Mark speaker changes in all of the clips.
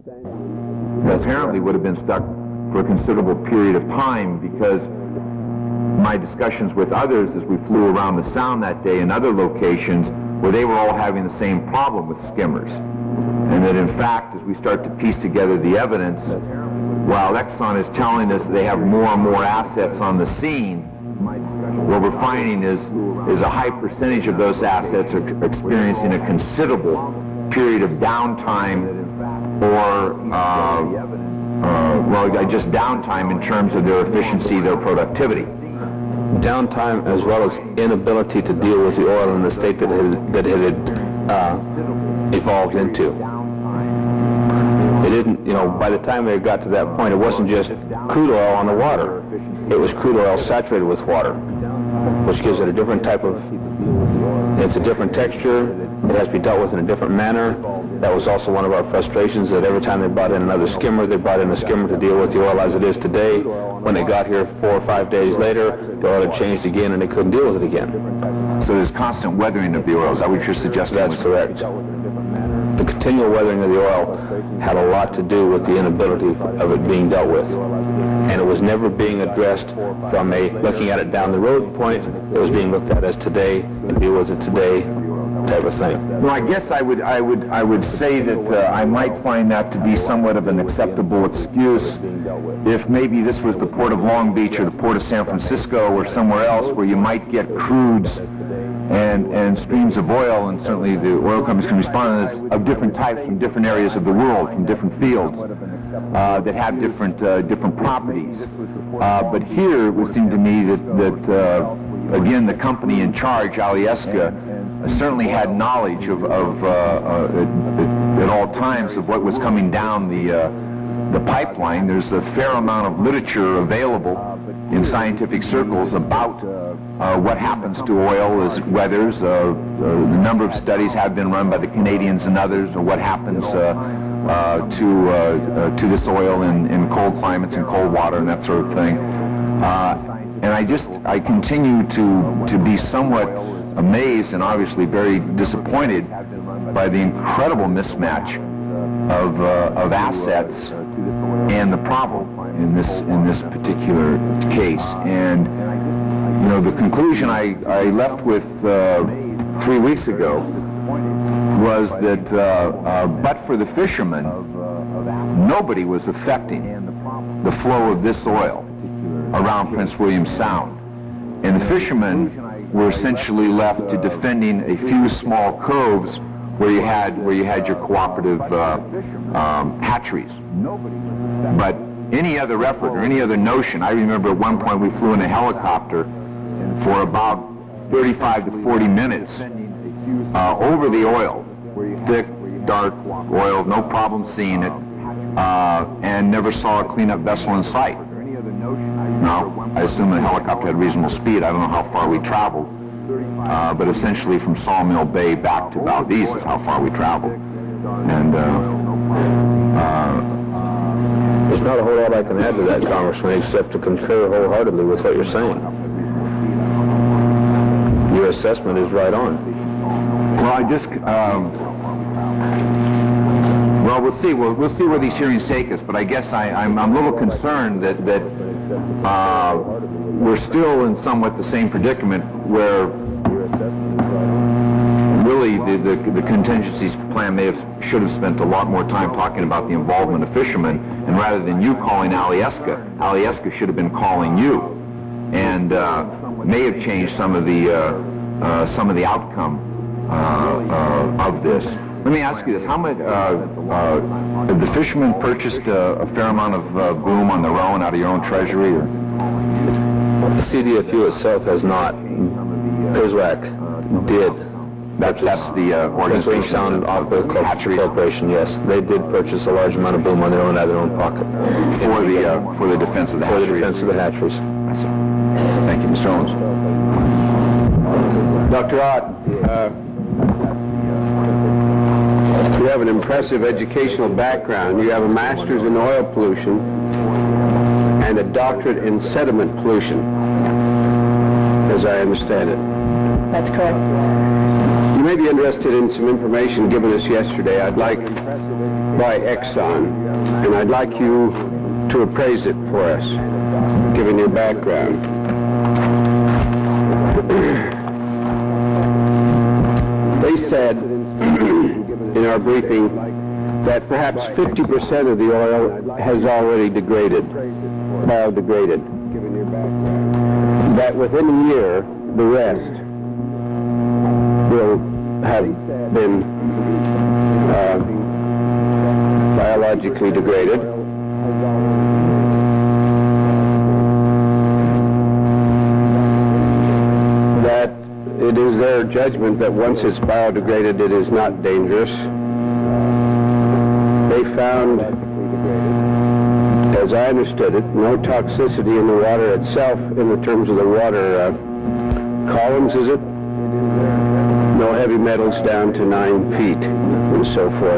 Speaker 1: apparently would have been stuck for a considerable period of time, because my discussions with others as we flew around the Sound that day in other locations where they were all having the same problem with skimmers. And that in fact, as we start to piece together the evidence, while Exxon is telling us they have more and more assets on the scene, what we're finding is a high percentage of those assets are experiencing a considerable period of downtime, or just downtime in terms of their efficiency, their productivity.
Speaker 2: Downtime as well as inability to deal with the oil in the state that it had evolved into. It didn't, by the time they got to that point, it wasn't just crude oil on the water. It was crude oil saturated with water, which gives it a different type of, it's a different texture. It has to be dealt with in a different manner. That was also one of our frustrations, that every time they brought in another skimmer, they brought in a skimmer to deal with the oil as it is today. When they got here 4 or 5 days later, the oil had changed again and they couldn't deal with it again.
Speaker 1: So there's constant weathering of the oil. Is that what you're suggesting?
Speaker 2: That's correct. The continual weathering of the oil had a lot to do with the inability of it being dealt with. And it was never being addressed from a looking at it down the road point. It was being looked at as today, and deal with it today type of thing.
Speaker 1: Well, I guess I would say that I might find that to be somewhat of an acceptable excuse if maybe this was the Port of Long Beach or the Port of San Francisco or somewhere else where you might get crudes and streams of oil, and certainly the oil companies can respond to this, of different types from different areas of the world, from different fields, that have different properties. But here it would seem to me that again, the company in charge, Alyeska, certainly had knowledge of at all times of what was coming down the pipeline. There's a fair amount of literature available in scientific circles about what happens to oil as it weathers. A number of studies have been run by the Canadians and others of what happens to this oil in cold climates and cold water and that sort of thing. And I continue to be somewhat amazed and obviously very disappointed by the incredible mismatch of assets and the problem in this particular case. And the conclusion I left with 3 weeks ago was that but for the fishermen, nobody was affecting the flow of this oil around Prince William Sound, and the fishermen were essentially left to defending a few small coves where you had your cooperative hatcheries. But any other effort or any other notion, I remember at one point we flew in a helicopter for about 35 to 40 minutes over the oil, thick, dark oil, no problem seeing it, and never saw a cleanup vessel in sight. Now, I assume the helicopter had reasonable speed. I don't know how far we traveled, but essentially from Sawmill Bay back to Valdez is how far we traveled. And
Speaker 2: there's not a whole lot I can add to that, Congressman, except to concur wholeheartedly with what you're saying. Your assessment is right on.
Speaker 1: Well, I just, well, we'll see. We'll see where these hearings take us. But I guess I'm a little concerned that we're still in somewhat the same predicament where really the contingencies plan should have spent a lot more time talking about the involvement of fishermen, and rather than you calling Alyeska should have been calling you, and may have changed some of the outcome of this. Let me ask you this: how much have the fishermen purchased a fair amount of boom on their own out of your own treasury? Or?
Speaker 2: The CDFU itself has not. PISWAC did.
Speaker 1: That's the organization.
Speaker 2: Sound Corporation, yes. They did purchase a large amount of boom on their own out of their own pocket.
Speaker 1: For the defense of the hatcheries.
Speaker 2: For the defense of the hatcheries.
Speaker 1: Thank you, Mr. Owens.
Speaker 3: Dr. Ott, you have an impressive educational background. You have a master's in oil pollution and a doctorate in sediment pollution, as I understand it.
Speaker 4: That's correct.
Speaker 3: You may be interested in some information given us yesterday. I'd like by Exxon, and I'd like you to appraise it for us, given your background. They said in our briefing that perhaps 50% of the oil has already biodegraded. That within a year, the rest will have been biologically degraded. That it is their judgment that once it's biodegraded, it is not dangerous. They found, as I understood it, no toxicity in the water itself in the terms of the water columns, is it? No heavy metals down to 9 feet and so forth.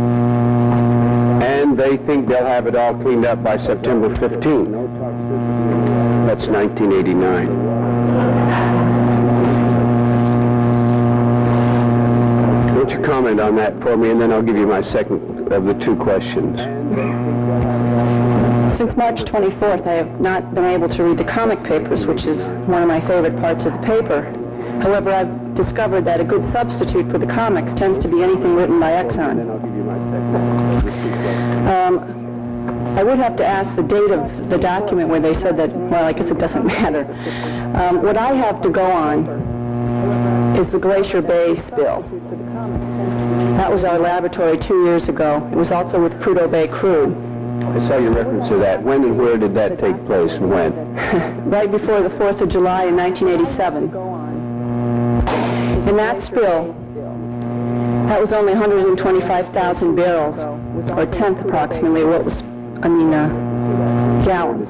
Speaker 3: And they think they'll have it all cleaned up by September 15th. That's 1989. Won't you comment on that for me, and then I'll give you my second of the two questions.
Speaker 4: Since March 24th, I have not been able to read the comic papers, which is one of my favorite parts of the paper. However, I've discovered that a good substitute for the comics tends to be anything written by Exxon. I would have to ask the date of the document where they said that, well, I guess it doesn't matter. What I have to go on is the Glacier Bay spill. That was our laboratory 2 years ago. It was also with Prudhoe Bay crude.
Speaker 3: I saw your reference to that. When and where did that take place, and when?
Speaker 4: Right before the 4th of July in 1987. In that spill, that was only 125,000 barrels, or a tenth approximately what was, gallons.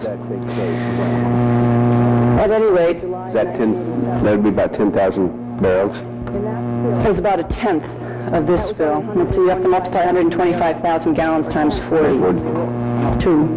Speaker 4: At any rate,
Speaker 3: that would be about 10,000 barrels?
Speaker 4: It was about a tenth of this spill. Let's see, you have to multiply 125,000 gallons times 42.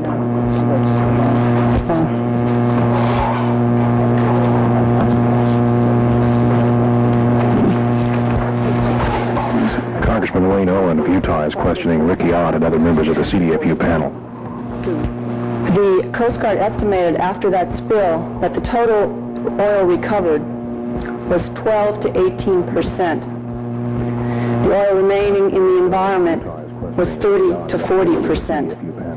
Speaker 5: Congressman Wayne Owen of Utah is questioning Ricky Ott and other members of the CDFU panel.
Speaker 4: The Coast Guard estimated after that spill that the total oil recovered was 12 to 18%. The oil remaining in the environment was 30 to 40%.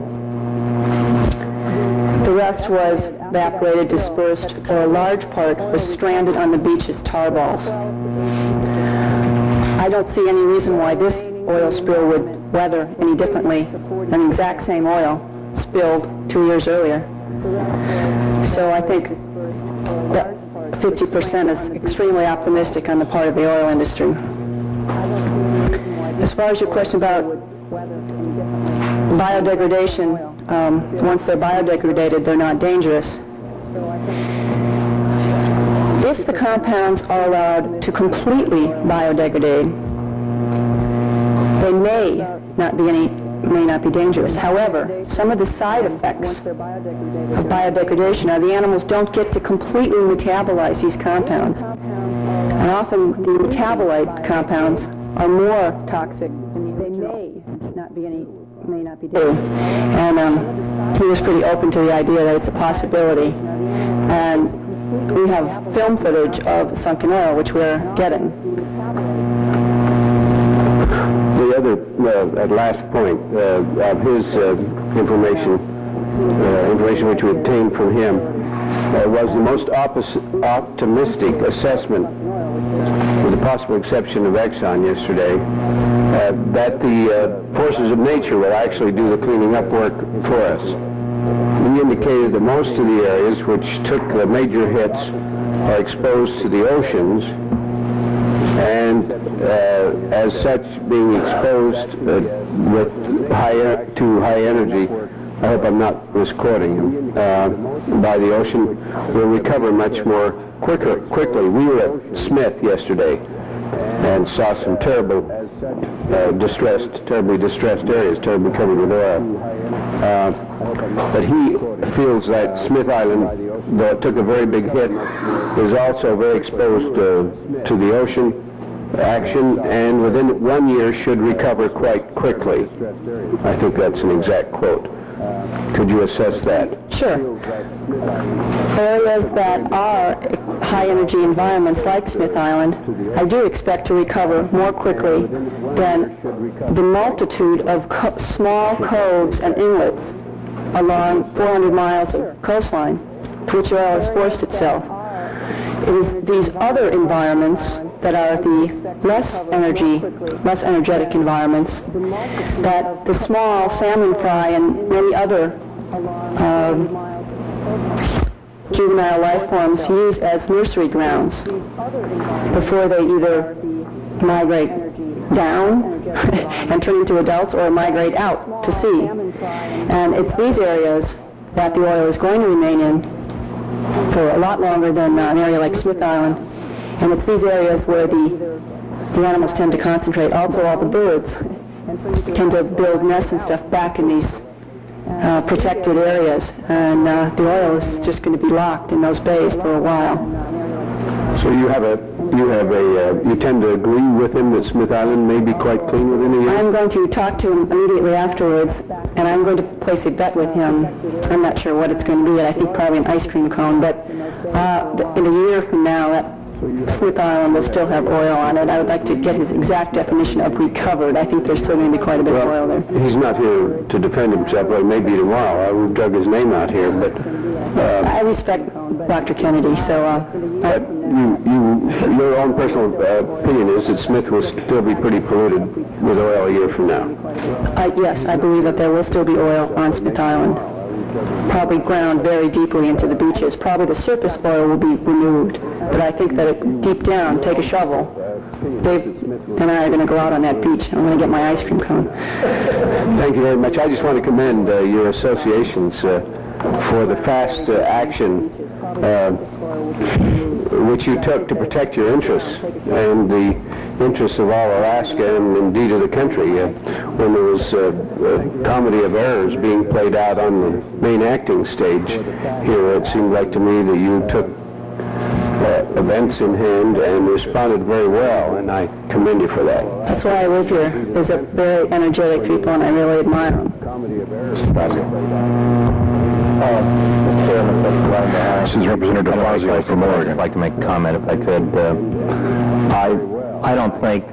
Speaker 4: The rest was evaporated, dispersed, or a large part was stranded on the beach as tar balls. I don't see any reason why this oil spill would weather any differently than the exact same oil spilled 2 years earlier. So I think that 50% is extremely optimistic on the part of the oil industry. As far as your question about biodegradation, once they're biodegraded, they're not dangerous. If the compounds are allowed to completely biodegrade, they may not be dangerous. However, some of the side effects of biodegradation are the animals don't get to completely metabolize these compounds. And often the metabolite compounds are more toxic. They may not be dangerous. And he was pretty open to the idea that it's a possibility. And we have film footage of sunken oil, which we're getting.
Speaker 3: The other, at last point of his information which we obtained from him, was the most optimistic assessment, with the possible exception of Exxon yesterday, that the forces of nature will actually do the cleaning up work for us. He indicated that most of the areas which took the major hits are exposed to the oceans, and as such, being exposed to high energy, I hope I'm not misquoting him, by the ocean, will recover much more quickly. We were at Smith yesterday and saw some terribly distressed areas, terribly covered with oil. But he feels that Smith Island, though it took a very big hit, is also very exposed to the ocean, action, and within 1 year should recover quite quickly. I think that's an exact quote. Could you assess that?
Speaker 4: Sure. Areas that are high-energy environments like Smith Island, I do expect to recover more quickly than the multitude of small coves and inlets along 400 miles of coastline to which oil has forced itself. It is these other environments that are the less energetic environments that the small salmon fry and many other juvenile life forms use as nursery grounds before they either migrate down and turn into adults or migrate out to sea. And it's these areas that the oil is going to remain in for a lot longer than an area like Smith Island. And it's these areas where the animals tend to concentrate. Also, all the birds tend to build nests and stuff back in these protected areas. And the oil is just going to be locked in those bays for a while.
Speaker 3: So you tend to agree with him that Smith Island may be quite clean within a year?
Speaker 4: I'm going to talk to him immediately afterwards, and I'm going to place a bet with him. I'm not sure what it's going to be. I think probably an ice cream cone, but in a year from now, that Smith Island will still have oil on it. I would like to get his exact definition of recovered. I think there's still going to be quite a bit of oil there.
Speaker 3: He's not here to defend himself, or maybe tomorrow. I will drug his name out here, but...
Speaker 4: I respect Dr. Kennedy, so...
Speaker 3: your own personal opinion is that Smith will still be pretty polluted with oil a year from now?
Speaker 4: Yes, I believe that there will still be oil on Smith Island. Probably ground very deeply into the beaches. Probably the surface oil will be removed, but I think that deep down, take a shovel. Dave and I are going to go out on that beach. I'm going to get my ice cream cone.
Speaker 3: Thank you very much. I just want to commend your associations for the fast action which you took to protect your interests and the interests of all Alaska and indeed of the country. When there was a comedy of errors being played out on the main acting stage here, it seemed like to me that you took events in hand and responded very well, and I commend you for that.
Speaker 4: That's why I live here. These are very energetic people, and I really admire them.
Speaker 5: Mr. Fazio. This is Representative Fazio from Oregon.
Speaker 2: I'd like to make a comment if I could. I don't think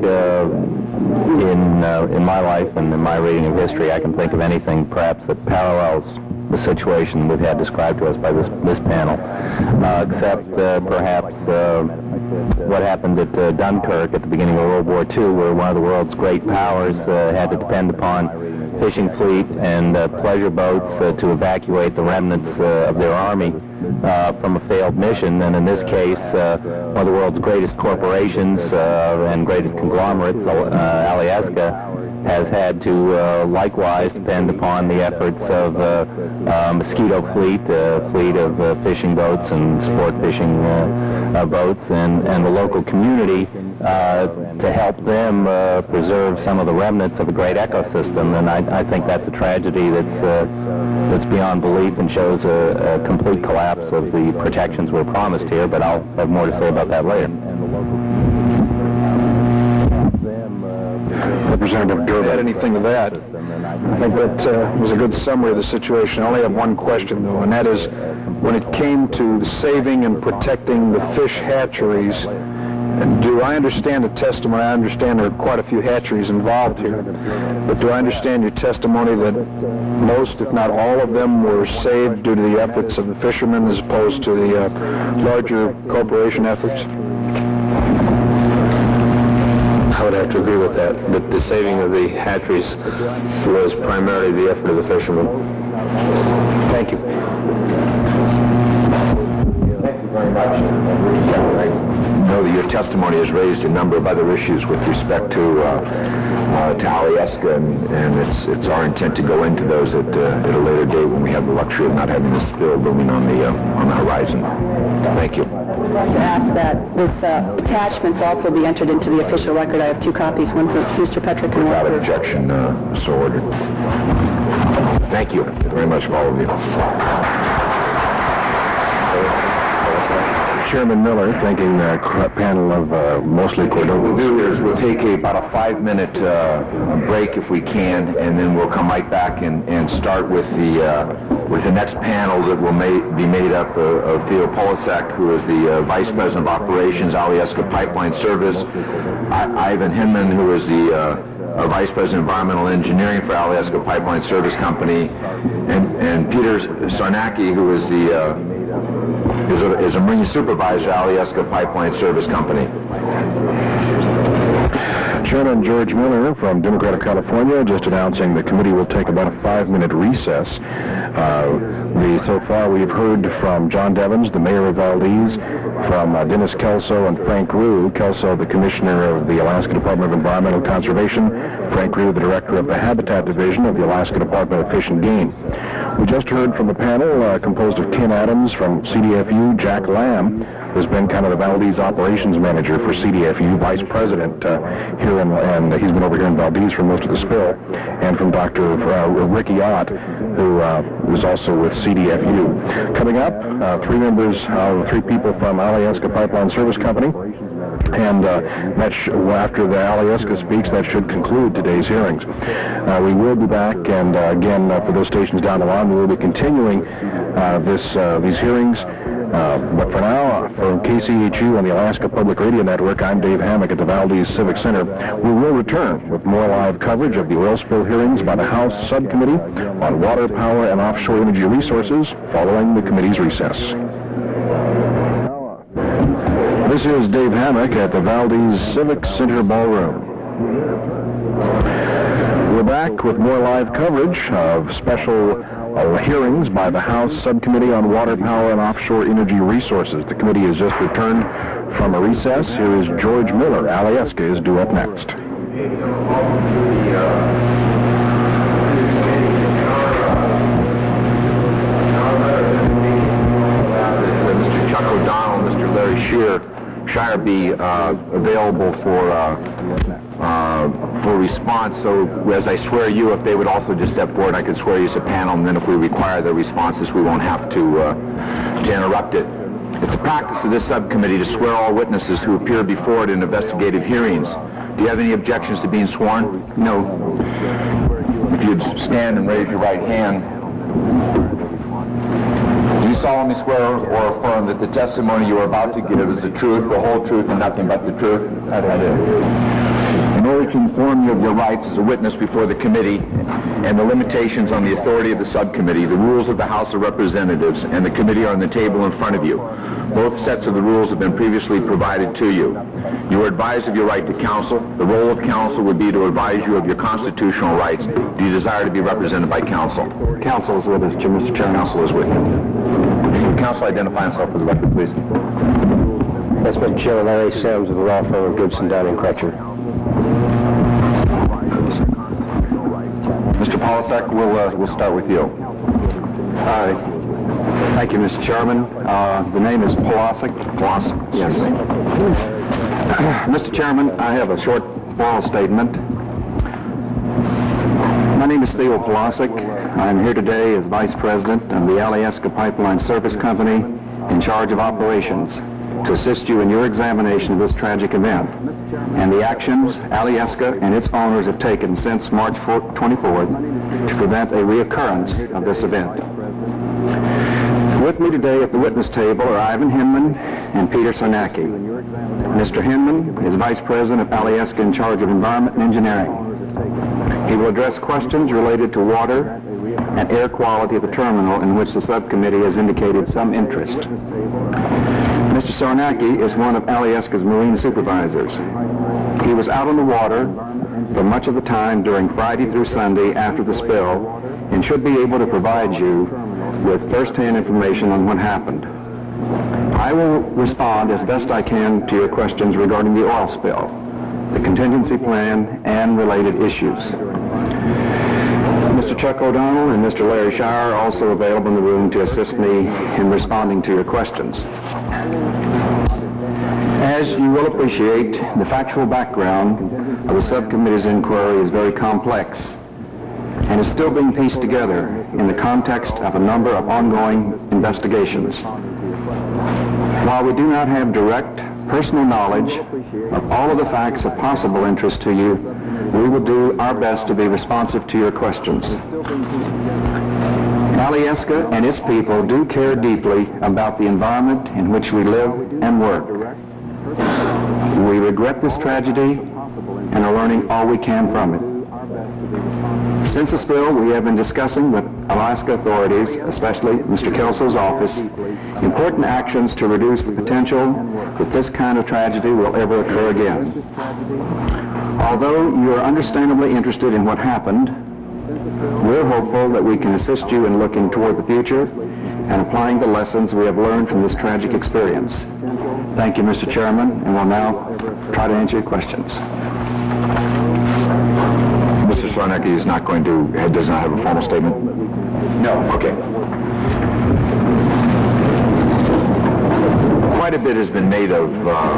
Speaker 2: in my life and in my reading of history I can think of anything perhaps that parallels the situation we've had described to us by this panel, except perhaps what happened at Dunkirk at the beginning of World War II, where one of the world's great powers had to depend upon fishing fleet and pleasure boats to evacuate the remnants of their army from a failed mission. And in this case, one of the world's greatest corporations and greatest conglomerates, Alyeska, has had to likewise depend upon the efforts of Mosquito Fleet, a fleet of fishing boats and sport fishing boats, and the local community to help them preserve some of the remnants of a great ecosystem. And I think that's a tragedy that's beyond belief and shows a complete collapse of the protections we're promised here, but I'll have more to say about that later.
Speaker 5: Representative Gerber.
Speaker 6: Add anything to that? I think that was a good summary of the situation. I only have one question, though, and that is, when it came to saving and protecting the fish hatcheries, do I understand the testimony? I understand there are quite a few hatcheries involved here, but do I understand your testimony that most, if not all of them, were saved due to the efforts of the fishermen as opposed to the larger corporation efforts?
Speaker 2: I would have to agree with that, but the saving of the hatcheries was primarily the effort of the fishermen.
Speaker 6: Thank you.
Speaker 1: Thank you very much. I know that your testimony has raised a number of other issues with respect to Alyeska, and it's our intent to go into those at a later date when we have the luxury of not having this spill looming on the horizon. Thank you.
Speaker 4: I'd like to ask that this attachments also be entered into the official record. I have two copies, one for Mr. Petrick and one
Speaker 1: Without
Speaker 4: for...
Speaker 1: objection, so ordered. Thank you very much, all of you.
Speaker 5: Chairman Miller, thanking the panel of mostly Cordova.
Speaker 1: What we'll do is we'll take about a 5-minute break if we can, and then we'll come right back and start with the next panel that will be made up of Theo Polasek, who is the Vice President of Operations, Alyeska Pipeline Service, Ivan Hinman, who is the Vice President of Environmental Engineering for Alyeska Pipeline Service Company, and Peter Sarnacki, who is is a Marine Supervisor at Alyeska Pipeline Service Company.
Speaker 5: Chairman George Miller from Democrat of California just announcing the committee will take about a 5-minute recess. So far we've heard from John Devens, the mayor of Valdez, from Dennis Kelso and Frank Rue. Kelso, the commissioner of the Alaska Department of Environmental Conservation. Frank Rue, the director of the Habitat Division of the Alaska Department of Fish and Game. We just heard from the panel composed of Ken Adams from CDFU, Jack Lamb, who's been kind of the Valdez operations manager for CDFU, vice president here, and he's been over here in Valdez for most of the spill, and from Dr. Ricky Ott, who was also with CDFU. Coming up, 3 people from Alyeska Pipeline Service Company, and after the Alyeska speaks, that should conclude today's hearings. We will be back, and again, for those stations down the line, we will be continuing these hearings. But for now, from KCHU on the Alaska Public Radio Network, I'm Dave Hammack at the Valdez Civic Center. We will return with more live coverage of the oil spill hearings by the House Subcommittee on Water, Power, and Offshore Energy Resources following the committee's recess. This is Dave Hammack at the Valdez Civic Center Ballroom. We're back with more live coverage of special hearings by the House Subcommittee on Water, Power, and Offshore Energy Resources. The committee has just returned from a recess. Here is George Miller. Alyeska is due up next.
Speaker 1: Mr. Chuck O'Donnell, Mr. Larry Shire be available for response. So as I swear you, if they would also just step forward, I could swear you as a panel, and then if we require their responses, we won't have to interrupt it. It's the practice of this subcommittee to swear all witnesses who appear before it in investigative hearings. Do you have any objections to being sworn? No. If you'd stand and raise your right hand. Do you solemnly swear or affirm that the testimony you are about to give is the truth, the whole truth, and nothing but the truth? I do. In order to inform you of your rights as a witness before the committee and the limitations on the authority of the subcommittee, the rules of the House of Representatives and the committee are on the table in front of you. Both sets of the rules have been previously provided to you. You are advised of your right to counsel. The role of counsel would be to advise you of your constitutional rights. Do you desire to be represented by counsel? Counsel is with us, Mr. Chairman. Counsel is with you. Will counsel identify himself for the record, please?
Speaker 7: Yes, Mr. Chairman, Larry Sims with the law firm of Gibson, Dunn and Crutcher.
Speaker 1: Mr. Polasek, we'll start with you.
Speaker 6: Hi. Thank you, Mr. Chairman. The name is Polasek.
Speaker 1: Polasek.
Speaker 6: Yes. Mr. Chairman, I have a short oral statement. My name is Theo Polasek. I'm here today as Vice President of the Alyeska Pipeline Service Company in charge of operations to assist you in your examination of this tragic event and the actions Alyeska and its owners have taken since March 24th to prevent a reoccurrence of this event. With me today at the witness table are Ivan Hinman and Peter Sarnacki. Mr. Hinman is Vice President of Alyeska in charge of Environment and Engineering. He will address questions related to water and air quality at the terminal in which the subcommittee has indicated some interest. Mr. Sarnacki is one of Alyeska's marine supervisors. He was out on the water for much of the time during Friday through Sunday after the spill and should be able to provide you with first-hand information on what happened. I will respond as best I can to your questions regarding the oil spill, the contingency plan, and related issues. Mr. Chuck O'Donnell and Mr. Larry Shire are also available in the room to assist me in responding to your questions. As you will appreciate, the factual background of the subcommittee's inquiry is very complex and is still being pieced together in the context of a number of ongoing investigations. While we do not have direct personal knowledge of all of the facts of possible interest to you, we will do our best to be responsive to your questions. Alyeska and its people do care deeply about the environment in which we live and work. We regret this tragedy and are learning all we can from it. Since the spill, we have been discussing with Alaska authorities, especially Mr. Kelso's office, important actions to reduce the potential that this kind of tragedy will ever occur again. Although you are understandably interested in what happened, we're hopeful that we can assist you in looking toward the future and applying the lessons we have learned from this tragic experience. Thank you, Mr. Chairman, and we'll now try to answer your questions.
Speaker 5: Mr. Sarnecki is not going to, does not have a formal statement?
Speaker 6: No.
Speaker 5: Okay. Quite a bit has been made of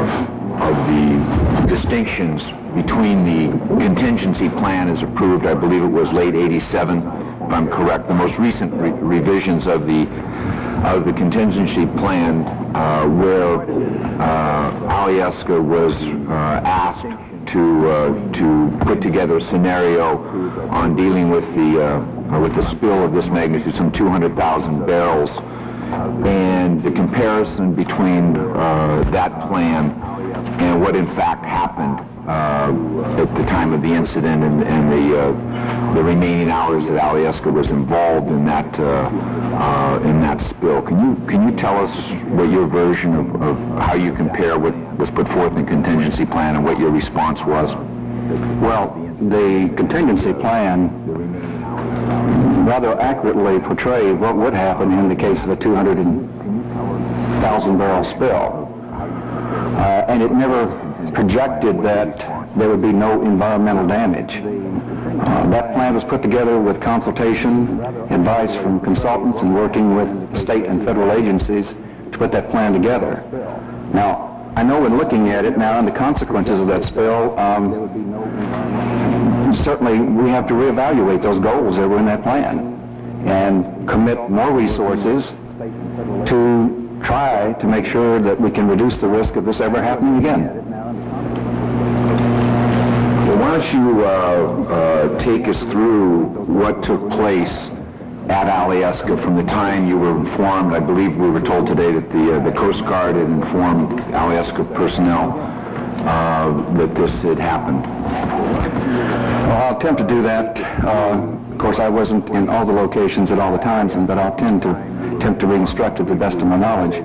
Speaker 5: the distinctions between the contingency plan as approved, I believe it was late '87, if I'm correct. The most recent revisions of the contingency plan where Alyeska was asked to put together a scenario on dealing with the spill of this magnitude, some 200,000 barrels, and the comparison between that plan and what in fact happened at the time of the incident and the remaining hours that Alyeska was involved in that spill. Can you tell us what your version of how you compare what was put forth in the contingency plan and what your response was?
Speaker 6: Well, the contingency plan rather accurately portrayed what would happen in the case of a 200,000 barrel spill. And it never projected that there would be no environmental damage. That plan was put together with consultation, advice from consultants, and working with state and federal agencies to put that plan together. Now, I know in looking at it now and the consequences of that spill, certainly we have to reevaluate those goals that were in that plan and commit more resources to try to make sure that we can reduce the risk of this ever happening again.
Speaker 5: Well, why don't you take us through what took place at Alyeska from the time you were informed. I believe we were told today that the Coast Guard had informed Alyeska personnel that this had happened.
Speaker 6: Well, I'll attempt to do that. Of course, I wasn't in all the locations at all the times, but I'll attempt to re-instruct to the best of my knowledge.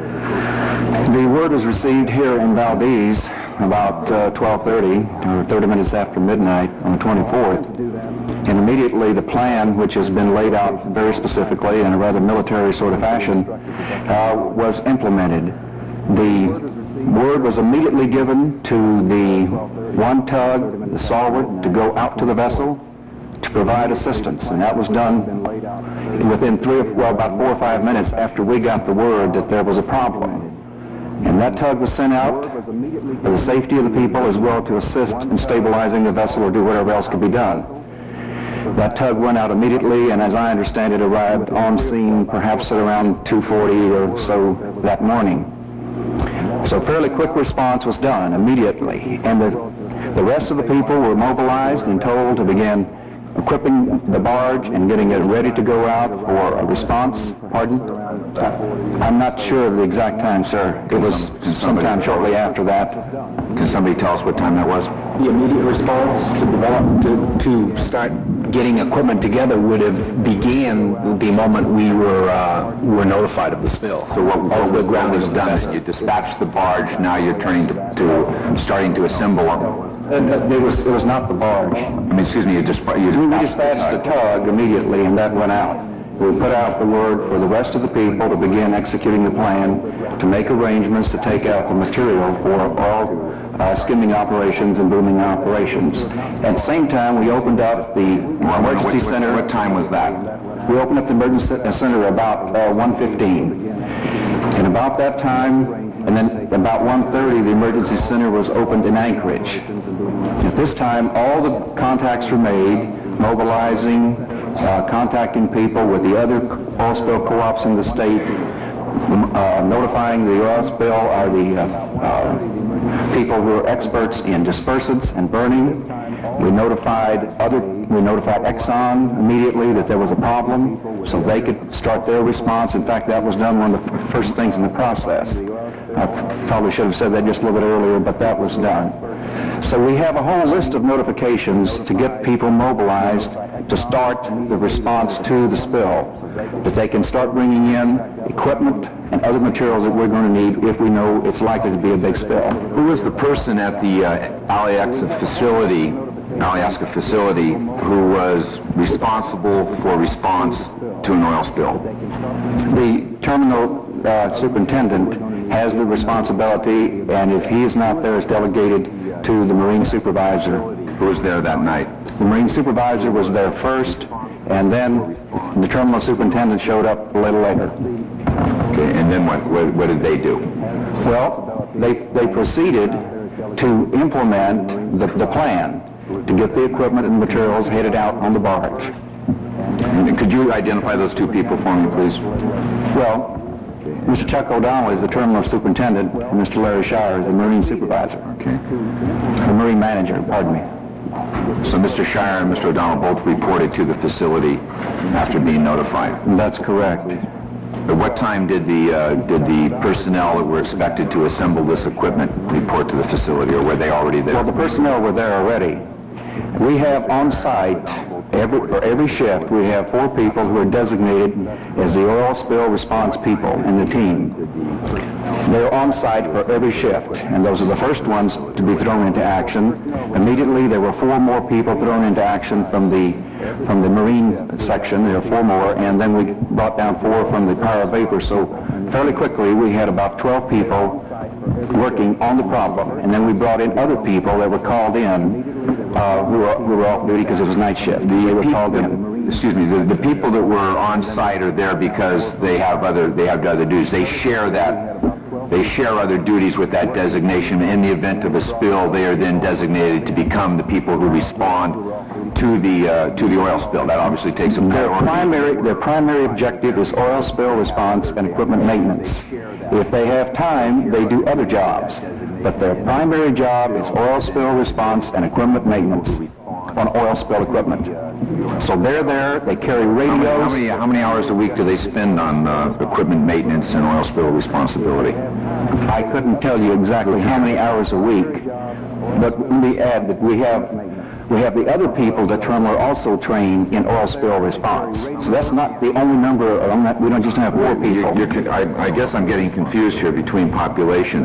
Speaker 6: The word was received here in Valdez about 12:30 or 30 minutes after midnight on the 24th, and immediately the plan, which has been laid out very specifically in a rather military sort of fashion, was implemented. The word was immediately given to the one tug, the Stalwart, to go out to the vessel to provide assistance, and that was done within about 4 or 5 minutes after we got the word that there was a problem. And that tug was sent out for the safety of the people as well to assist in stabilizing the vessel or do whatever else could be done. That tug went out immediately, and as I understand it, arrived on scene perhaps at around 2:40 or so that morning. So fairly quick response was done immediately, and the rest of the people were mobilized and told to begin equipping the barge and getting it ready to go out for a response. Pardon? I'm not sure of the exact time, sir. It was sometime shortly after that.
Speaker 5: Can somebody tell us what time that was?
Speaker 7: The immediate response to develop, to start getting equipment together would have began the moment we were notified of the spill.
Speaker 5: So what the ground is done is you dispatched the barge, now you're turning to starting to assemble them.
Speaker 6: It was not the barge.
Speaker 5: I mean, excuse me,
Speaker 6: We dispatched the tug immediately, and that went out. We put out the word for the rest of the people to begin executing the plan, to make arrangements to take out the material for all skimming operations and booming operations. At the same time, we opened up the emergency center.
Speaker 5: What time was that?
Speaker 6: We opened up the emergency center about 1:15. And about that time, and then about 1:30, the emergency center was opened in Anchorage. At this time, all the contacts were made, mobilizing, contacting people with the other oil spill co-ops in the state
Speaker 8: Notifying the oil spill are the people who are experts in dispersants and burning. We notified Exxon immediately that there was a problem so they could start their response. In fact, that was done one of the first things in the process. I probably should have said that just a little bit earlier, but that was done. So we have a whole list of notifications to get people mobilized to start the response to the spill, that they can start bringing in equipment and other materials that we're going to need if we know it's likely to be a big spill.
Speaker 1: Who was the person at the Alaska facility who was responsible for response to an oil spill?
Speaker 8: The terminal superintendent has the responsibility, and if he is not there, it's delegated to the Marine supervisor.
Speaker 1: Who was there that night?
Speaker 8: The Marine supervisor was there first, and then the terminal superintendent showed up a little later.
Speaker 1: Okay, and then what did they do?
Speaker 8: Well, they proceeded to implement the plan to get the equipment and materials headed out on the barge.
Speaker 1: And could you identify those two people for me, please?
Speaker 8: Well, Mr. Chuck O'Donnell is the terminal superintendent, and Mr. Larry Shire is the Marine supervisor.
Speaker 1: Okay.
Speaker 8: The Marine manager, pardon me.
Speaker 1: So Mr. Shire and Mr. O'Donnell both reported to the facility after being notified?
Speaker 8: That's correct.
Speaker 1: At what time did the personnel that were expected to assemble this equipment report to the facility, or were they already there?
Speaker 8: Well, the personnel were there already. We have on site, for every shift, we have 4 people who are designated as the oil spill response people in the team. They're on site for every shift, and those are the first ones to be thrown into action. Immediately, there were 4 more people thrown into action from the Marine section. There were 4 more, and then we brought down 4 from the Power Vapor. So fairly quickly, we had about 12 people working on the problem, and then we brought in other people that were called in who were off duty because it was night shift. They were called in.
Speaker 1: Excuse me. The people that were on site are there because they have other duties. They share other duties with that designation. In the event of a spill, they are then designated to become the people who respond to the oil spill. That obviously takes a priority.
Speaker 8: Their primary objective is oil spill response and equipment maintenance. If they have time, they do other jobs, but their primary job is oil spill response and equipment maintenance on oil spill equipment. So they're there. They carry radios.
Speaker 1: How many hours a week do they spend on equipment maintenance and oil spill responsibility?
Speaker 8: I couldn't tell you exactly how many hours a week, but let me add that we have the other people that are also trained in oil spill response. So that's not the only number. We don't just have 4 people.
Speaker 1: I guess I'm getting confused here between populations.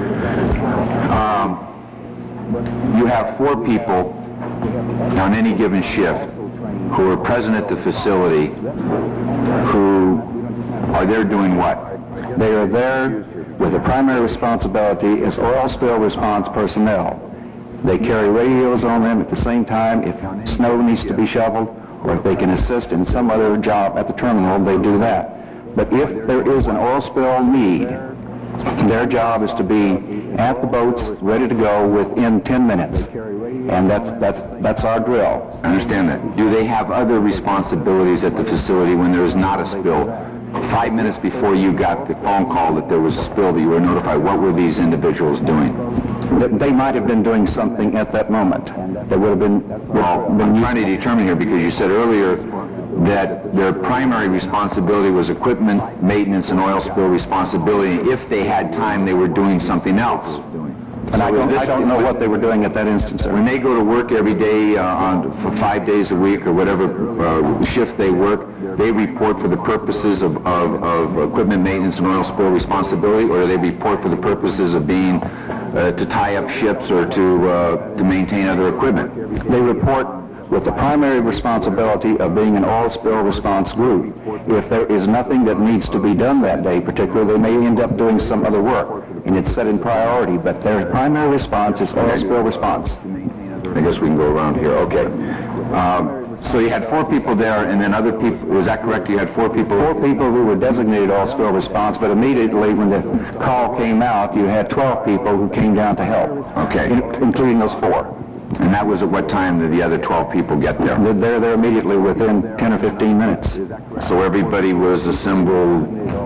Speaker 1: You have 4 people on any given shift who are present at the facility who are there doing what?
Speaker 8: They are there with the primary responsibility as oil spill response personnel. They carry radios on them at the same time. If snow needs to be shoveled, or if they can assist in some other job at the terminal, they do that. But if there is an oil spill need, their job is to be at the boats, ready to go within 10 minutes. And that's our drill.
Speaker 1: I understand that. Do they have other responsibilities at the facility when there is not a spill? 5 minutes before you got the phone call that there was a spill that you were notified, what were these individuals doing?
Speaker 8: They might have been doing something at that moment. That would have been...
Speaker 1: I'm trying to determine here because you said earlier that their primary responsibility was equipment, maintenance, and oil spill responsibility. If they had time, they were doing something else.
Speaker 8: And I don't know what they were doing at that instance, sir.
Speaker 1: When they go to work every day for 5 days a week or whatever shift they work, they report for the purposes of equipment maintenance and oil spill responsibility, or do they report for the purposes of being to tie up ships or to maintain other equipment?
Speaker 8: They report with the primary responsibility of being an oil spill response group. If there is nothing that needs to be done that day particularly, they may end up doing some other work, and it's set in priority, but their primary response is oil spill response.
Speaker 1: I guess we can go around here. Okay. So you had 4 people there, and then other people, was that correct? You had 4 people?
Speaker 8: 4 people who were designated oil spill response, but immediately when the call came out, you had 12 people who came down to help.
Speaker 1: Okay.
Speaker 8: Including those 4.
Speaker 1: And that was at what time did the other 12 people get there?
Speaker 8: They're there immediately within 10 or 15 minutes.
Speaker 1: So everybody was assembled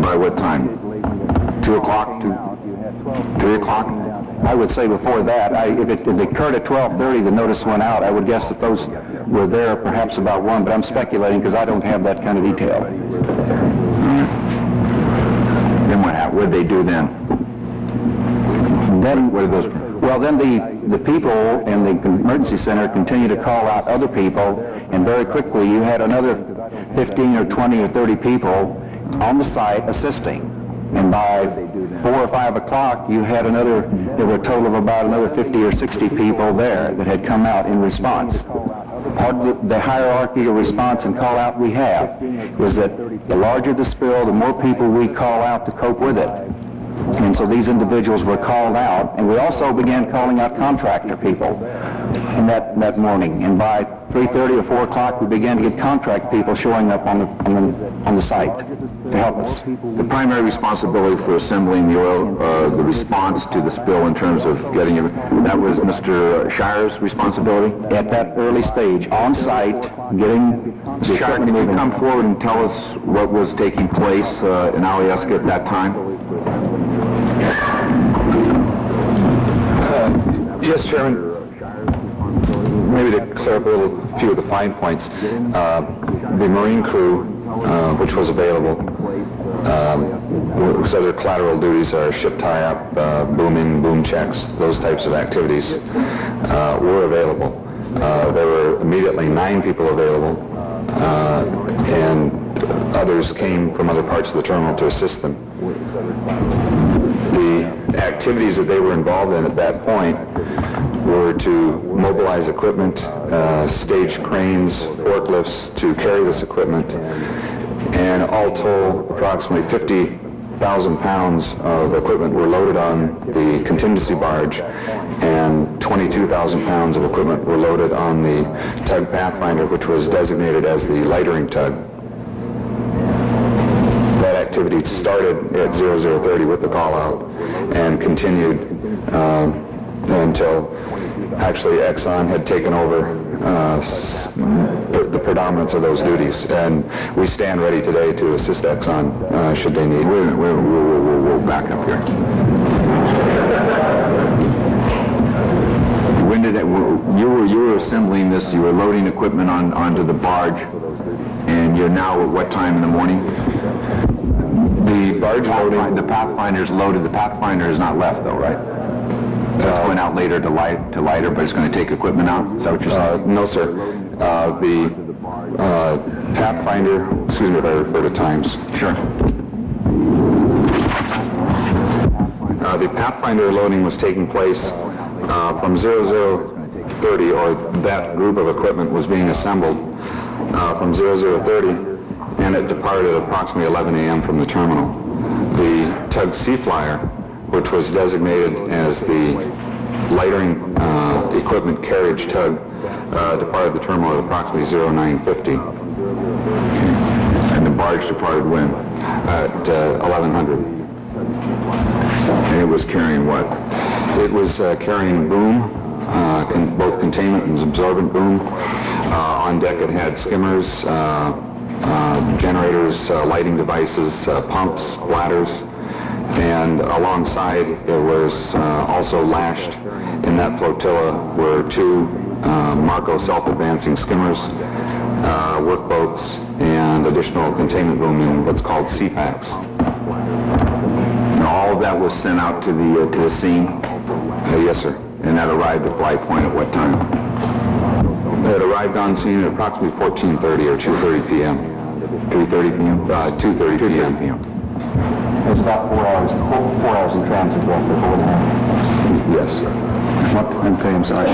Speaker 1: By what time? 2 o'clock? 3 o'clock?
Speaker 8: I would say before that, if it occurred at 12:30, the notice went out. I would guess that those were there perhaps about 1, but I'm speculating because I don't have that kind of detail.
Speaker 1: Then what did they do then?
Speaker 8: Then,
Speaker 1: what are those?
Speaker 8: well, then the people in the emergency center continued to call out other people, and very quickly you had another 15 or 20 or 30 people on the site assisting. And by 4 or 5 o'clock, there were a total of about another 50 or 60 people there that had come out in response. Part of the hierarchy of response and call out we have was that the larger the spill, the more people we call out to cope with it. And so these individuals were called out, and we also began calling out contractor people in that morning. And by 3:30 or 4 o'clock, we began to get contract people showing up on the site to help us.
Speaker 1: The primary responsibility for assembling the oil, the response to the spill in terms of getting it, that was Mr. Shire's responsibility?
Speaker 8: At that early stage, on site, getting the
Speaker 1: Shire,
Speaker 8: equipment
Speaker 1: can you
Speaker 8: moving.
Speaker 1: come forward and tell us what was taking place in Alyeska at that time?
Speaker 9: Yes, Chairman. Maybe to clear up a few of the fine points. The Marine crew, which was available, so their collateral duties are ship tie-up, booming, boom checks, those types of activities were available. There were immediately 9 people available, and others came from other parts of the terminal to assist them. The activities that they were involved in at that point were to mobilize equipment, stage cranes, forklifts to carry this equipment, and all told, approximately 50,000 pounds of equipment were loaded on the contingency barge, and 22,000 pounds of equipment were loaded on the tug Pathfinder, which was designated as the lightering tug. That activity started at 0030 with the call-out and continued until actually Exxon had taken over the predominance of those duties. And we stand ready today to assist Exxon should they need.
Speaker 1: We'll back up here. When did it, you were assembling this, you were loading equipment onto the barge, and you're now at what time in the morning?
Speaker 9: The barge loading...
Speaker 1: The Pathfinder's loaded. The Pathfinder is not left though, right? That's going out later to lighter, but it's going to take equipment out? Is that what you're saying?
Speaker 9: No, sir. The Pathfinder, excuse me if I refer to times.
Speaker 1: Sure.
Speaker 9: The Pathfinder loading was taking place from 0030, or that group of equipment was being assembled from 0030, and it departed at approximately 11 a.m. from the terminal. The tug Seaflyer, which was designated as the lightering equipment carriage tug, departed the terminal at approximately 0950.
Speaker 1: And the barge departed when?
Speaker 9: At 1100.
Speaker 1: And it was carrying what?
Speaker 9: It was carrying boom, both containment and absorbent boom. On deck it had skimmers, generators, lighting devices, pumps, bladders, and alongside it was also lashed in that flotilla were 2 Marco self-advancing skimmers, workboats, and additional containment room in what's called CPACs.
Speaker 1: And all of that was sent out to the scene?
Speaker 9: Yes, sir.
Speaker 1: And that arrived at Fly Point at what time?
Speaker 9: It arrived on scene at approximately 14:30 or 2:30 p.m.
Speaker 1: 3:30 p.m.?
Speaker 9: 2:30 p.m.
Speaker 8: It was about 4 hours in transit roughly, 4.5.
Speaker 9: Yes, sir.
Speaker 8: I'm sorry.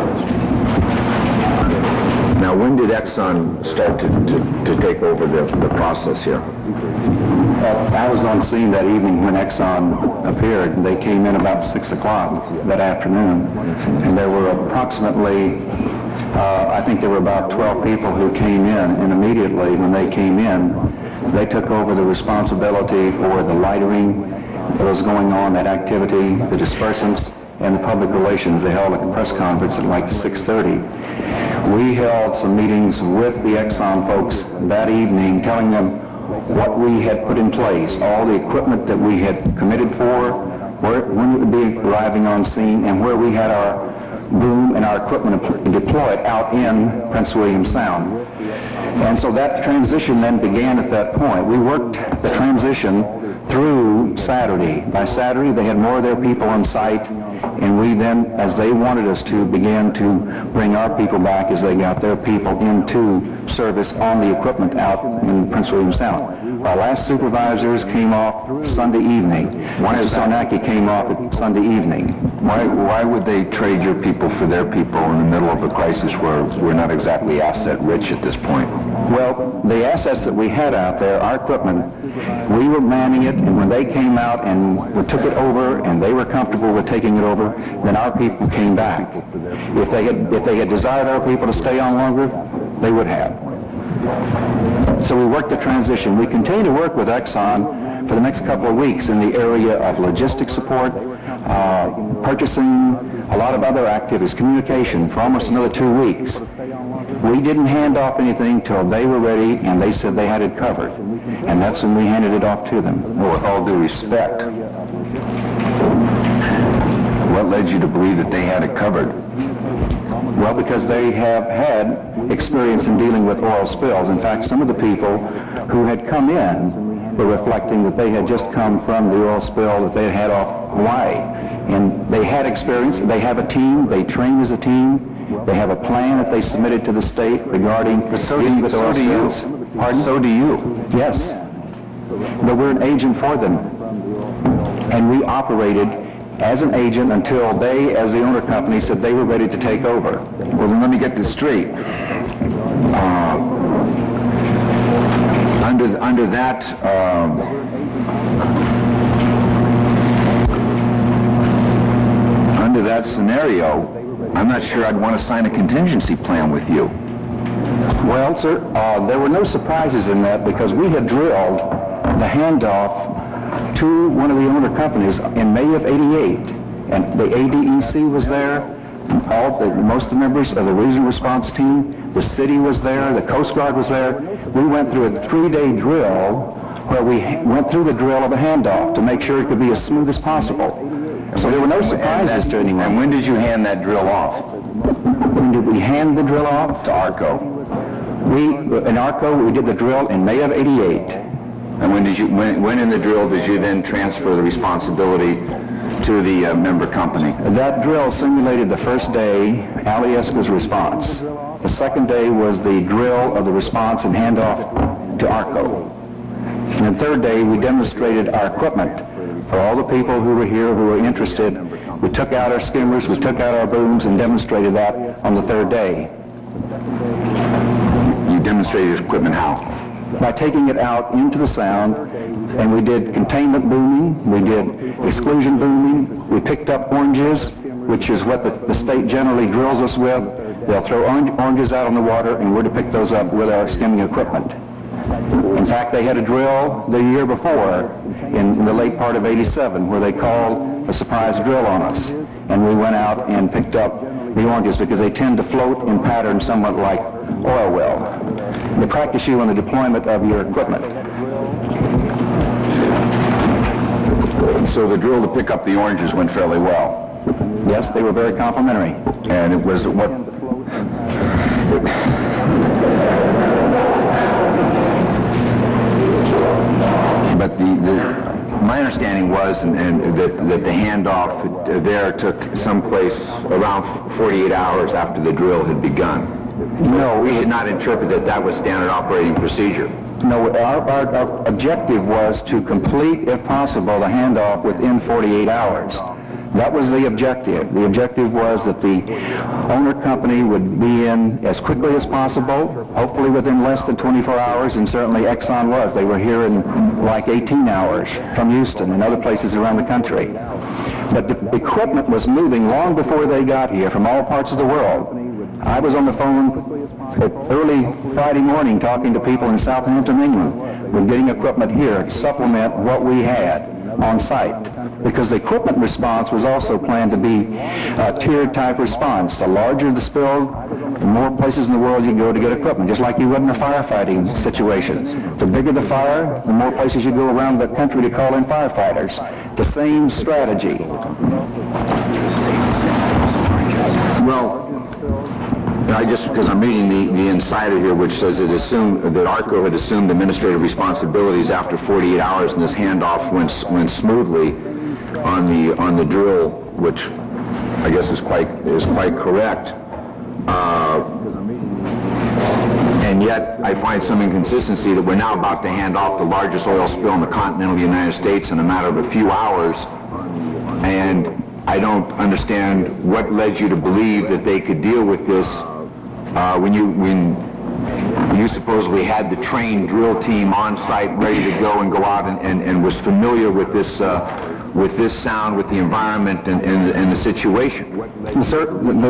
Speaker 1: Now, when did Exxon start to take over the process here?
Speaker 8: I was on scene that evening when Exxon appeared, and they came in about 6 o'clock that afternoon, and there were approximately, I think there were about 12 people who came in, and immediately when they came in, they took over the responsibility for the lightering that was going on, that activity, the dispersants, and the public relations. They held a press conference at like 6:30. We held some meetings with the Exxon folks that evening, telling them what we had put in place, all the equipment that we had committed for, when it would be arriving on scene, and where we had our boom and our equipment deployed out in Prince William Sound. And so that transition then began at that point. We worked the transition through Saturday. By Saturday, they had more of their people on site, and we then, as they wanted us to, began to bring our people back as they got their people into service on the equipment out in Prince William Sound. Our last supervisors came off Sunday evening. Mr. Sarnacki came off at Sunday evening.
Speaker 1: Why would they trade your people for their people in the middle of a crisis where we're not exactly asset rich at this point?
Speaker 8: Well, the assets that we had out there, our equipment, we were manning it, and when they came out and we took it over and they were comfortable with taking it over, then our people came back. If they had desired our people to stay on longer, they would have. So we worked the transition. We continue to work with Exxon for the next couple of weeks in the area of logistics support, purchasing, a lot of other activities, communication for almost another 2 weeks. We didn't hand off anything till they were ready and they said they had it covered. And that's when we handed it off to them.
Speaker 1: Well, with all due respect, what led you to believe that they had it covered?
Speaker 8: Well, because they have had experience in dealing with oil spills. In fact, some of the people who had come in were reflecting that they had just come from the oil spill that they had had off Hawaii. And they had experience, they have a team, they train as a team, they have a plan that they submitted to the state regarding dealing with oil spills.
Speaker 1: Pardon? So do you.
Speaker 8: Yes. But we're an agent for them. And we operated as an agent until they, as the owner company, said they were ready to take over.
Speaker 1: Well, then let me get this straight. Under that scenario, I'm not sure I'd want to sign a contingency plan with you.
Speaker 8: Well, sir, there were no surprises in that because we had drilled the handoff to one of the owner companies in May of '88, and the ADEC was there, most of the members of the regional response team, the city was there, the Coast Guard was there. We went through a 3-day drill where we went through the drill of a handoff to make sure it could be as smooth as possible. So there were no surprises to anyone.
Speaker 1: And when did you hand that drill off?
Speaker 8: When did we hand the drill off?
Speaker 1: To ARCO.
Speaker 8: In ARCO, we did the drill in May of '88.
Speaker 1: And when in the drill did you then transfer the responsibility to the member company?
Speaker 8: That drill simulated the first day, Alyeska's response. The second day was the drill of the response and handoff to ARCO. And the third day, we demonstrated our equipment. For all the people who were here who were interested, we took out our skimmers, we took out our booms, and demonstrated that on the third day.
Speaker 1: You demonstrated your equipment how?
Speaker 8: By taking it out into the Sound, and we did containment booming, we did exclusion booming, we picked up oranges, which is what the state generally drills us with. They'll throw oranges out on the water, and we're to pick those up with our skimming equipment. In fact, they had a drill the year before, in the late part of '87, where they called a surprise drill on us, and we went out and picked up the oranges because they tend to float in patterns somewhat like oil well. They practice you on the deployment of your equipment.
Speaker 1: So the drill to pick up the oranges went fairly well.
Speaker 8: Yes, they were very complimentary.
Speaker 1: And it was what? But my understanding was that the handoff there took someplace around 48 hours after the drill had begun.
Speaker 8: No,
Speaker 1: we should not interpret that was standard operating procedure.
Speaker 8: No, our objective was to complete, if possible, the handoff within 48 hours. That was the objective. The objective was that the owner company would be in as quickly as possible, hopefully within less than 24 hours, and certainly Exxon was. They were here in like 18 hours from Houston and other places around the country. But the equipment was moving long before they got here from all parts of the world. I was on the phone early Friday morning talking to people in Southampton, England. We're getting equipment here to supplement what we had on site, because the equipment response was also planned to be a tiered type response. The larger the spill, the more places in the world you go to get equipment, just like you would in a firefighting situation. The bigger the fire, the more places you go around the country to call in firefighters. The same strategy.
Speaker 1: Well, because I'm reading the insider here, which says it assumed that ARCO had assumed administrative responsibilities after 48 hours, and this handoff went smoothly on the drill, which I guess is quite correct. And yet I find some inconsistency that we're now about to hand off the largest oil spill in the continental United States in a matter of a few hours, and I don't understand what led you to believe that they could deal with this when you supposedly had the trained drill team on site ready to go and go out and was familiar with this sound, with the environment and the situation.
Speaker 8: Sir,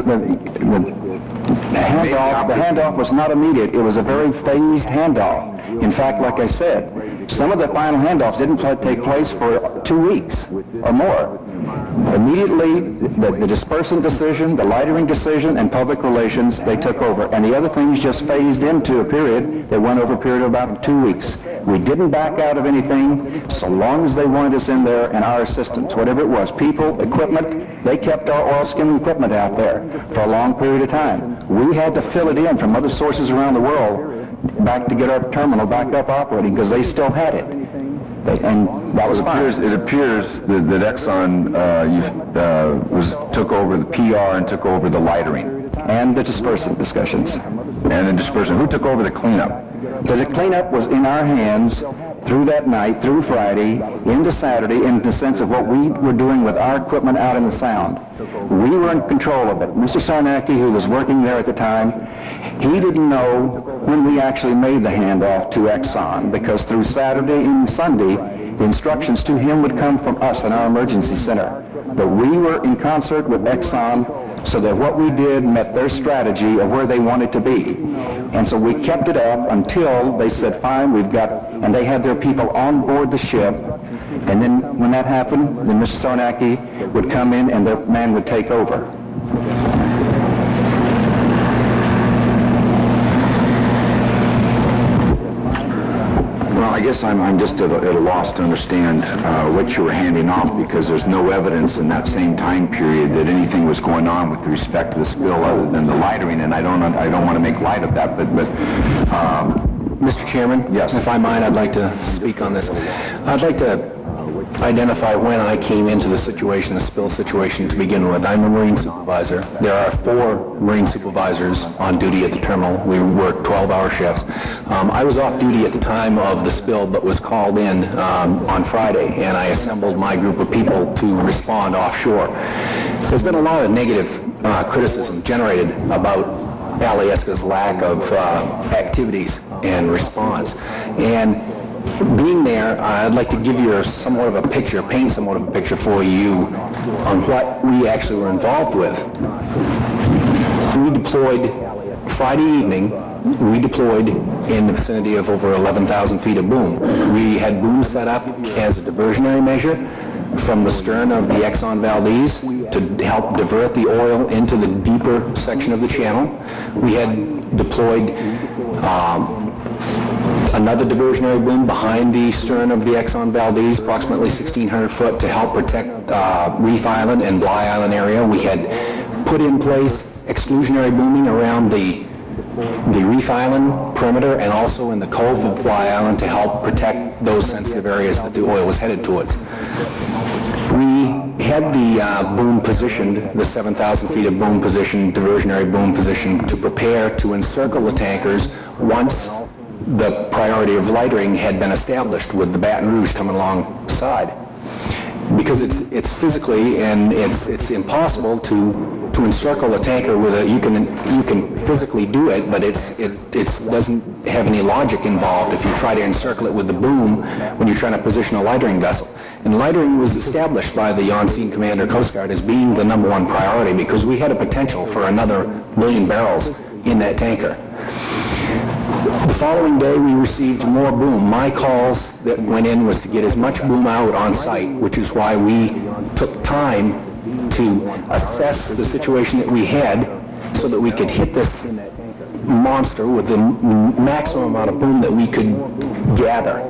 Speaker 8: the handoff was not immediate. It was a very phased handoff. In fact, like I said, some of the final handoffs didn't take place for 2 weeks or more. Immediately, the dispersant decision, the lightering decision, and public relations, they took over. And the other things just phased into a period that went over a period of about 2 weeks. We didn't back out of anything so long as they wanted us in there and our assistance, whatever it was, people, equipment. They kept our oil skimming equipment out there for a long period of time. We had to fill it in from other sources around the world back to get our terminal back up operating because they still had it. And that was fine.
Speaker 1: It appears that Exxon took over the PR and took over the lightering.
Speaker 8: And the dispersant discussions.
Speaker 1: And the dispersant. Who took over the cleanup?
Speaker 8: The cleanup was in our hands through that night, through Friday, into Saturday, in the sense of what we were doing with our equipment out in the Sound. We were in control of it. Mr. Sarnacki, who was working there at the time, he didn't know when we actually made the handoff to Exxon, because through Saturday and Sunday, the instructions to him would come from us in our emergency center. But we were in concert with Exxon so that what we did met their strategy of where they wanted to be. And so we kept it up until they said, fine, and they had their people on board the ship. And then when that happened, then Mr. Sarnacki would come in and their man would take over.
Speaker 1: Well, I guess I'm just at a loss to understand what you were handing off, because there's no evidence in that same time period that anything was going on with respect to the spill other than the lightering, and I don't want to make light of that, but
Speaker 7: Mr. Chairman,
Speaker 1: yes,
Speaker 7: if I might, I'd like to speak on this. I'd like to identify when I came into the situation, the spill situation, to begin with. I'm a Marine supervisor. There are 4 Marine supervisors on duty at the terminal. We work 12-hour shifts. I was off duty at the time of the spill, but was called in on Friday, and I assembled my group of people to respond offshore. There's been a lot of negative criticism generated about Alyeska's lack of activities and response. And being there, I'd like to give you somewhat of a picture, paint somewhat of a picture for you on what we actually were involved with. We deployed Friday evening. We deployed in the vicinity of over 11,000 feet of boom. We had boom set up as a diversionary measure from the stern of the Exxon Valdez to help divert the oil into the deeper section of the channel. We had deployed another diversionary boom behind the stern of the Exxon Valdez, approximately 1,600 foot, to help protect Reef Island and Bly Island area. We had put in place exclusionary booming around the Reef Island perimeter and also in the cove of Bly Island to help protect those sensitive areas that the oil was headed towards. We had the boom positioned, the 7,000 feet of boom position, diversionary boom position, to prepare to encircle the tankers once the priority of lightering had been established, with the Baton Rouge coming alongside. Because it's physically and it's impossible to encircle a tanker with you can physically do it, but it doesn't have any logic involved if you try to encircle it with the boom when you're trying to position a lightering vessel. And lightering was established by the on-scene commander Coast Guard as being the #1 priority, because we had a potential for another 1 million barrels in that tanker. The following day, we received more boom. My calls that went in was to get as much boom out on site, which is why we took time to assess the situation that we had so that we could hit this monster with the maximum amount of boom that we could gather.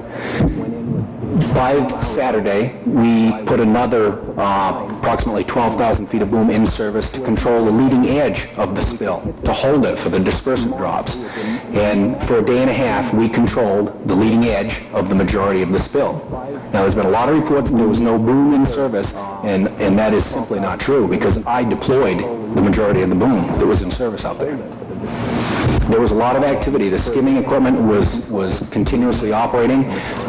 Speaker 7: By Saturday, we put another approximately 12,000 feet of boom in service to control the leading edge of the spill, to hold it for the dispersant drops. And for a day and a half, we controlled the leading edge of the majority of the spill. Now, there's been a lot of reports that there was no boom in service, and that is simply not true, because I deployed the majority of the boom that was in service out there. There was a lot of activity. The skimming equipment was continuously operating.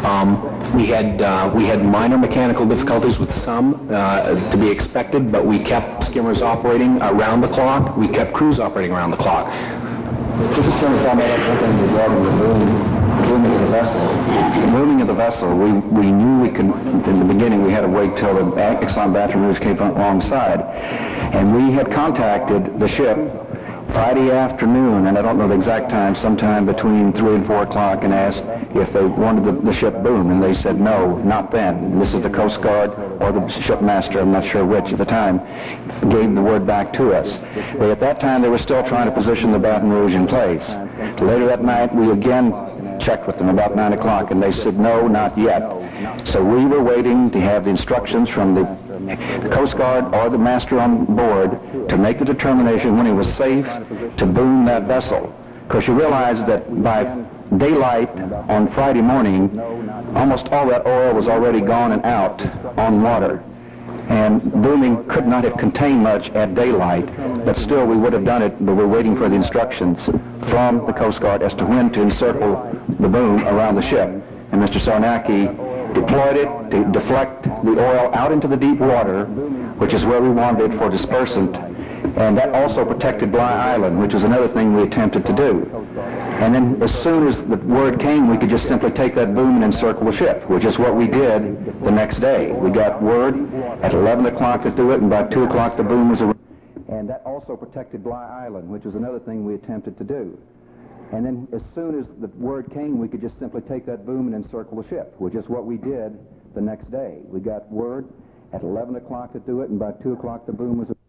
Speaker 7: We had minor mechanical difficulties with some to be expected, but we kept skimmers operating around the clock. We kept crews operating around the clock.
Speaker 8: Just turn to comment on regarding the booming of the vessel. The booming of the vessel, we knew we could, in the beginning, we had to wait till the Exxon Baton Rouge came alongside. And we had contacted the ship Friday afternoon, and I don't know the exact time, sometime between 3 and 4 o'clock, and asked if they wanted the ship boom, and they said no, not then. This is the Coast Guard or the shipmaster, I'm not sure which at the time, gave the word back to us. But at that time, they were still trying to position the Baton Rouge in place. Later that night, we again checked with them about 9 o'clock, and they said no, not yet. So we were waiting to have the instructions from the Coast Guard or the master on board to make the determination when it was safe to boom that vessel. Because you realize that by daylight on Friday morning, almost all that oil was already gone and out on water. And booming could not have contained much at daylight, but still we would have done it, but we're waiting for the instructions from the Coast Guard as to when to encircle the boom around the ship. And Mr. Sarnacki deployed it to deflect the oil out into the deep water, which is where we wanted it for dispersant. And that also protected Bly Island, which is another thing we attempted to do. And then as soon as the word came, we could just simply take that boom and encircle the ship, which is what we did the next day. We got word at 11 o'clock to do it, and by 2 o'clock the boom was around. And that also protected Bly Island, which is another thing we attempted to do. And then as soon as the word came, we could just simply take that boom and encircle the ship, which is what we did the next day. We got word at 11 o'clock to do it, and by 2 o'clock the boom was